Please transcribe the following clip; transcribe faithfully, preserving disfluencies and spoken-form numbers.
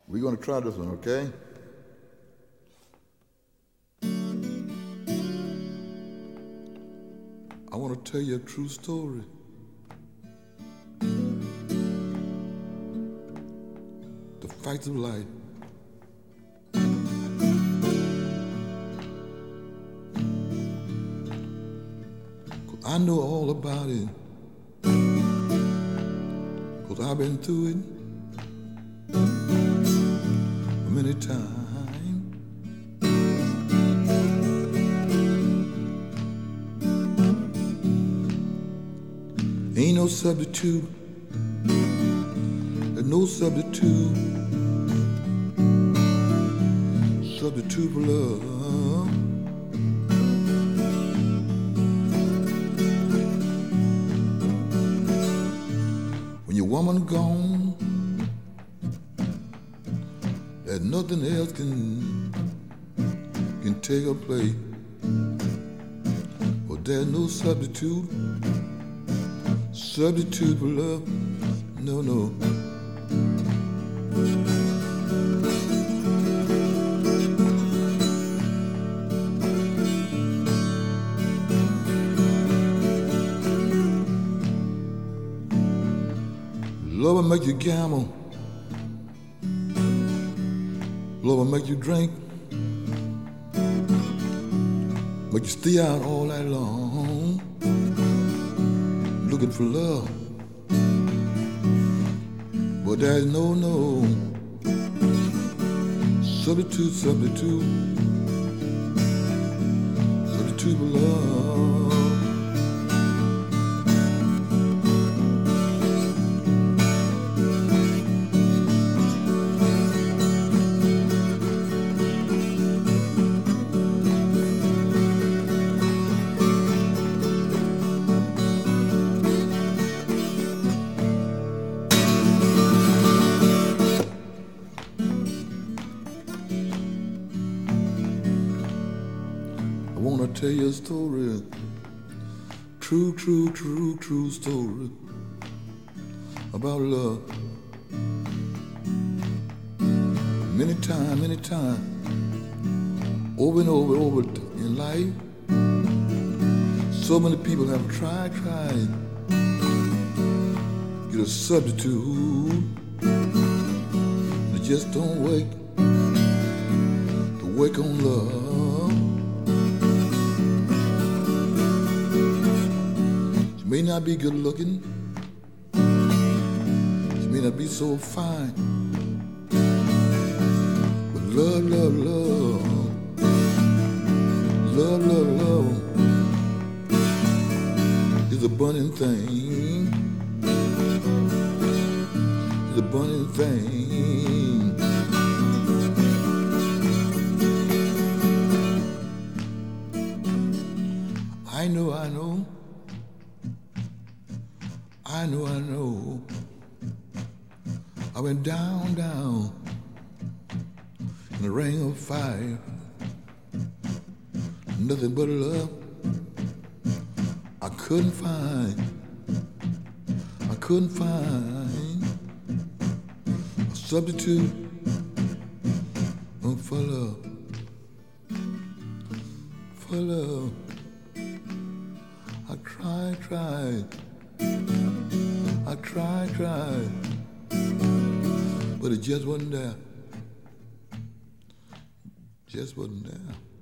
We're going to try this one, okay? I want to tell you a true story. The facts of life. Cause I know all about it. Cause I've been through it many times. Ain't no substitute, there's no substitute, substitute for love. When your woman gone, there's nothing else can can take her place. But there's no substitute. Substitute for love, no, no. Love will make you gamble. Love will make you drink. Make you stay out all night long, looking for love, but there's no, no substitute, substitute, substitute for love. I wanna tell you a story, true, true, true, true story about love. Many times, many times, over and over, over in life, so many people have tried, tried, get a substitute. They just don't wake, to wake on love. May not be good looking, she may not be so fine, but love, love, love, love, love, love is a burning thing, is a burning thing. I know, I know, I know, I know, I went down, down in the ring of fire. Nothing but love I couldn't find, I couldn't find a substitute for love, for love. I tried, tried, I tried, tried, but it just wasn't there. Just wasn't there.